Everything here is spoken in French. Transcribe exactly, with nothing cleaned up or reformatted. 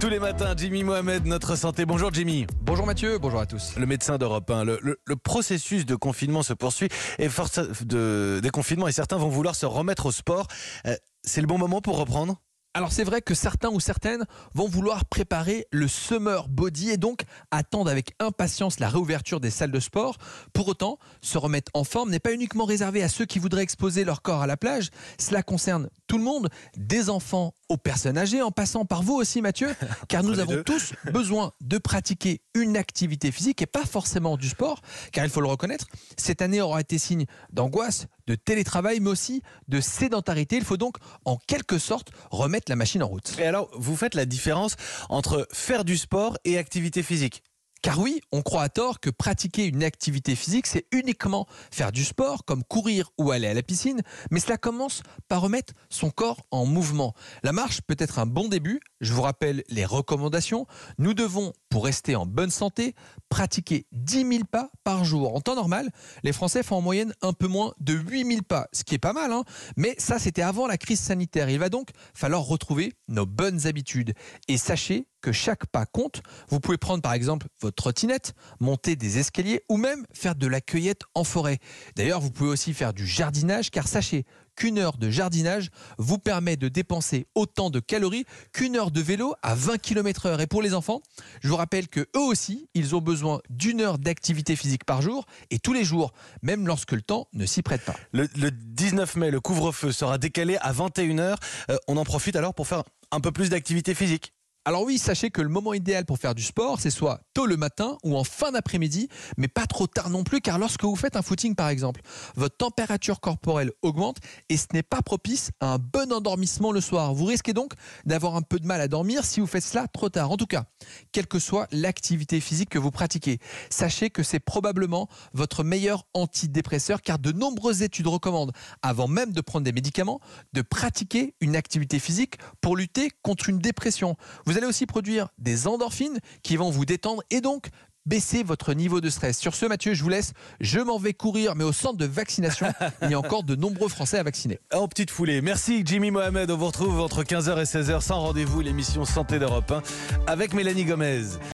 Tous les matins, Jimmy Mohamed, notre santé. Bonjour Jimmy. Bonjour Mathieu, bonjour à tous. Le médecin d'Europe un. Le, le, le processus de confinement se poursuit et force de déconfinement et certains vont vouloir se remettre au sport. Euh, c'est le bon moment pour reprendre ? Alors c'est vrai que certains ou certaines vont vouloir préparer le summer body et donc attendre avec impatience la réouverture des salles de sport. Pour autant, se remettre en forme n'est pas uniquement réservé à ceux qui voudraient exposer leur corps à la plage. Cela concerne tout le monde, des enfants aux personnes âgées, en passant par vous aussi Mathieu, car nous avons tous besoin de pratiquer une activité physique et pas forcément du sport, car il faut le reconnaître, cette année aura été signe d'angoisse, de télétravail, mais aussi de sédentarité. Il faut donc en quelque sorte remettre la machine en route. Et alors, vous faites la différence entre faire du sport et activité physique ? Car oui, on croit à tort que pratiquer une activité physique, c'est uniquement faire du sport, comme courir ou aller à la piscine, mais cela commence par remettre son corps en mouvement. La marche peut être un bon début. Je vous rappelle les recommandations. Nous devons, pour rester en bonne santé, pratiquer dix mille pas par jour. En temps normal, les Français font en moyenne un peu moins de huit mille pas, ce qui est pas mal, hein, mais ça, c'était avant la crise sanitaire. Il va donc falloir retrouver nos bonnes habitudes. Et sachez que chaque pas compte. Vous pouvez prendre par exemple votre trottinette, monter des escaliers ou même faire de la cueillette en forêt. D'ailleurs, vous pouvez aussi faire du jardinage car sachez qu'une heure de jardinage vous permet de dépenser autant de calories qu'une heure de vélo à vingt kilomètres heure. Et pour les enfants, je vous rappelle qu'eux aussi, ils ont besoin d'une heure d'activité physique par jour et tous les jours, même lorsque le temps ne s'y prête pas. Le, le dix-neuf mai, le couvre-feu sera décalé à vingt et une heures. Euh, on en profite alors pour faire un peu plus d'activité physique. Alors oui, sachez que le moment idéal pour faire du sport, c'est soit tôt le matin ou en fin d'après-midi, mais pas trop tard non plus, car lorsque vous faites un footing par exemple, votre température corporelle augmente et ce n'est pas propice à un bon endormissement le soir. Vous risquez donc d'avoir un peu de mal à dormir si vous faites cela trop tard. En tout cas, quelle que soit l'activité physique que vous pratiquez, sachez que c'est probablement votre meilleur antidépresseur, car de nombreuses études recommandent, avant même de prendre des médicaments, de pratiquer une activité physique pour lutter contre une dépression. Vous allez aussi produire des endorphines qui vont vous détendre et donc baisser votre niveau de stress. Sur ce, Mathieu, je vous laisse. Je m'en vais courir, mais au centre de vaccination, il y a encore de nombreux Français à vacciner. En petite foulée. Merci Jimmy Mohamed. On vous retrouve entre quinze heures et seize heures sans rendez-vous, l'émission Santé d'Europe un avec Mélanie Gomez.